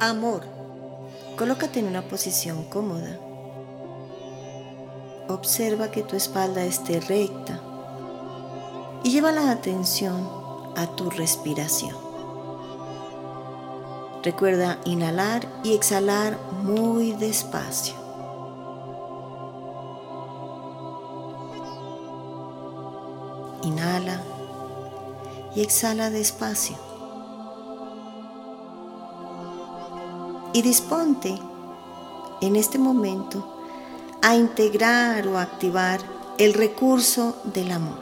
Amor. Colócate en una posición cómoda. Observa que tu espalda esté recta y lleva la atención a tu respiración. Recuerda inhalar y exhalar muy despacio. Inhala y exhala despacio. Y disponte en este momento a integrar o activar el recurso del amor.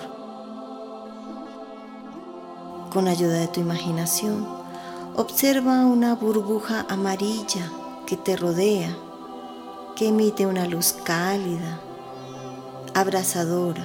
Con ayuda de tu imaginación, observa una burbuja amarilla que te rodea, que emite una luz cálida, abrazadora.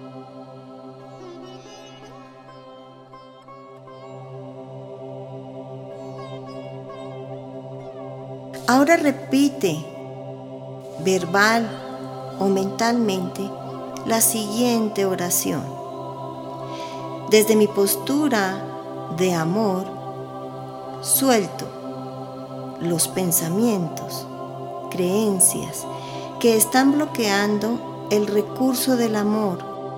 Ahora repite, verbal o mentalmente, la siguiente oración. Desde mi postura de amor, suelto los pensamientos, creencias que están bloqueando el recurso del amor.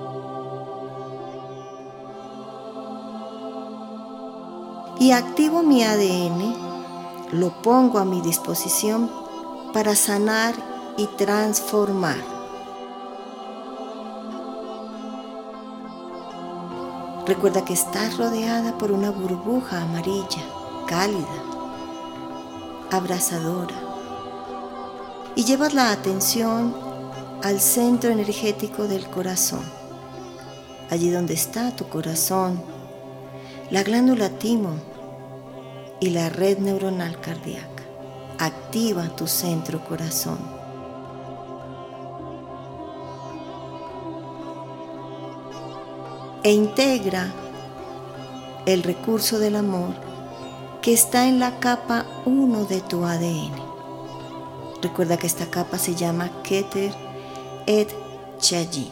Y activo mi ADN, lo pongo a mi disposición para sanar y transformar. Recuerda que estás rodeada por una burbuja amarilla, cálida, abrazadora. Y llevas la atención al centro energético del corazón. Allí donde está tu corazón, la glándula timo y la red neuronal cardíaca. Activa tu centro corazón. E integra el recurso del amor que está en la capa 1 de tu ADN. Recuerda que esta capa se llama Keter et Chayi.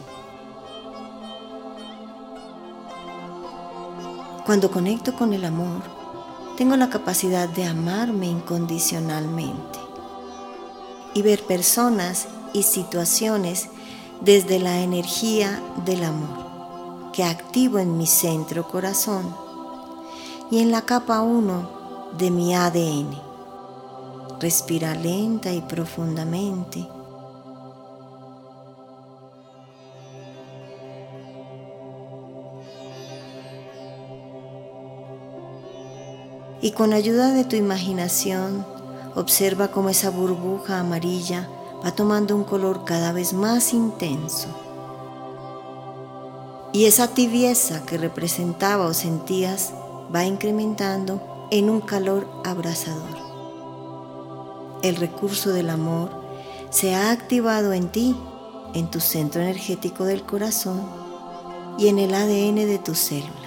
Cuando conecto con el amor, tengo la capacidad de amarme incondicionalmente y ver personas y situaciones desde la energía del amor que activo en mi centro corazón y en la capa 1 de mi ADN. Respira lenta y profundamente. Y con ayuda de tu imaginación, observa cómo esa burbuja amarilla va tomando un color cada vez más intenso. Y esa tibieza que representaba o sentías va incrementando en un calor abrasador. El recurso del amor se ha activado en ti, en tu centro energético del corazón y en el ADN de tus células.